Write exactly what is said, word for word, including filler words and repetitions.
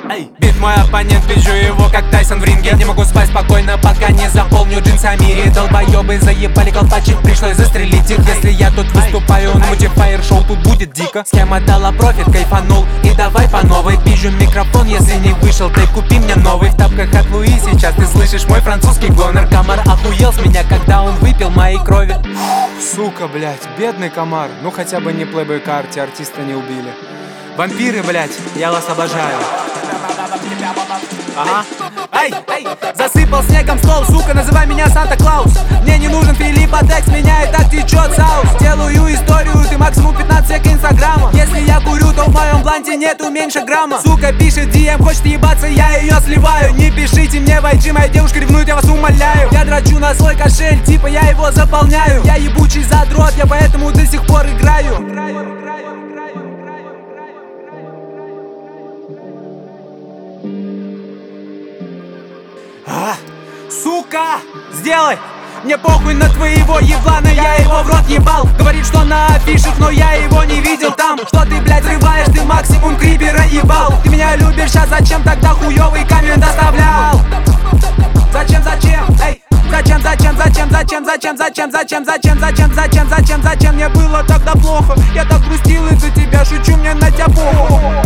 Эй, бит мой оппонент, вижу его как Тайсон в ринге. Не могу спать спокойно, пока не заполню джинсами. Долбоёбы заебали колпачек, пришлось застрелить их. Если я тут выступаю, на мультифайр-шоу тут будет дико. Схема дала профит, кайфанул и давай по новой. Пизжу микрофон, если не вышел, ты купи мне новый. В тапках от Луи сейчас ты слышишь мой французский гонор. Комар охуел с меня, когда он выпил моей крови. Сука, блять, бедный комар. Ну хотя бы не Playboy Carti, артиста не убили. Вампиры, блять, я вас обожаю. Ага. Эй, эй, засыпал снегом стол, сука, называй меня Санта-Клаус. Мне не нужен Филиппа Декс, меня и так течет соус. Делаю историю, ты максимум пятнадцать сек инстаграма. Если я курю, то в моем бланте нету меньше грамма. Сука пишет ди эм, хочет ебаться, я ее сливаю. Не пишите мне в ай джи, моя девушка ревнует, я вас умоляю. Я драчу на свой кошель, типа я его заполняю. Я ебучий задрот, я поэтому до сих пор играю. А, сука, сделай! Мне похуй на твоего еблана, я его в рот ебал. Говорит, что на афишах, но я его не видел там. Что ты, блядь, рываешь, ты максимум крипера ебал. Ты меня любишь, а зачем тогда хуёвый коммент оставлял? Зачем, зачем, эй? Зачем, зачем, зачем, зачем, зачем, зачем, зачем, зачем, зачем, зачем, зачем, зачем мне было тогда плохо? Я так грустил из-за тебя, шучу, мне на тебя похуй.